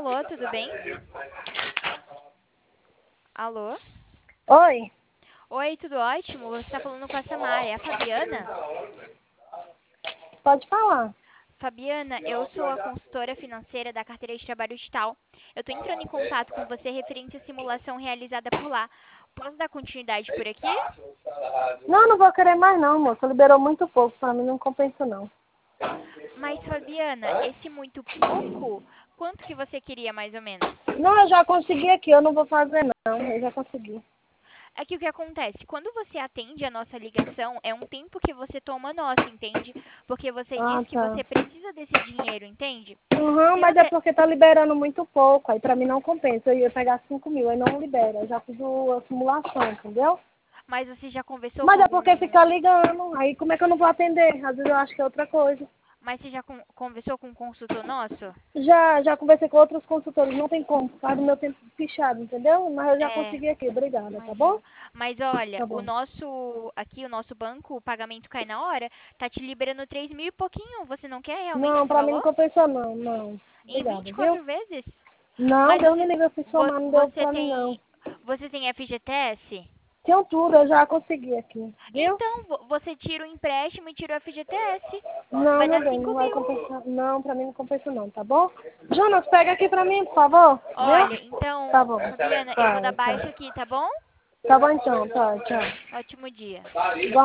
Alô, tudo bem? Alô? Oi, Oi, tudo ótimo? Você está falando com a Samara, é a Fabiana? pode falar. Fabiana, eu sou a consultora financeira da carteira de trabalho digital. Eu estou entrando em contato com você referente à simulação realizada por lá. Posso dar continuidade por aqui? Não, não vou querer mais não, moça. Liberou muito pouco, pra mim não compensa não. Mas, Fabiana, esse muito pouco, quanto que você queria mais ou menos? Não, eu já consegui aqui, eu não vou fazer não, eu já consegui. É que o que acontece? Quando você atende a nossa ligação, é um tempo que você toma nosso, entende? Porque você Ah, diz que tá. você precisa desse dinheiro, entende? Uhum, Se mas é você. porque tá liberando muito pouco, aí pra mim não compensa. Eu ia pegar 5 mil, aí não libera. Eu já fiz a simulação, entendeu? Mas você já conversou com Mas é algum. porque fica ligando, aí como é que eu não vou atender? Às vezes eu acho que é outra coisa. Mas você já conversou com um consultor nosso? Já conversei com outros consultores, não tem como, faz o meu tempo fichado, entendeu? Mas eu já É, consegui aqui, obrigada, tá bom? imagino. Mas olha, Tá bom. o nosso banco, o pagamento cai na hora, tá te liberando 3 mil e pouquinho. Você não quer realmente Não, esse pra mim não valor? compensa não, não. Em Obrigada, viu? 24 vezes? Não, Mas Deus me livre, eu fiz vo- somar, não deu você pra mim não. tem. Você tem FGTS? Tinha tudo, eu já consegui aqui, viu? Então, você tira o empréstimo e tira o FGTS. Não, Vai meu dar bem, 5 não vai mil. compensar. Não, pra mim não compensa não, tá bom? Jonas, pega aqui pra mim, por favor, viu? Olha, Tá então, bom. Fabiana, eu vou dar Tá, baixa tá. aqui, tá bom? Tá bom então, tá, tchau. Ótimo dia.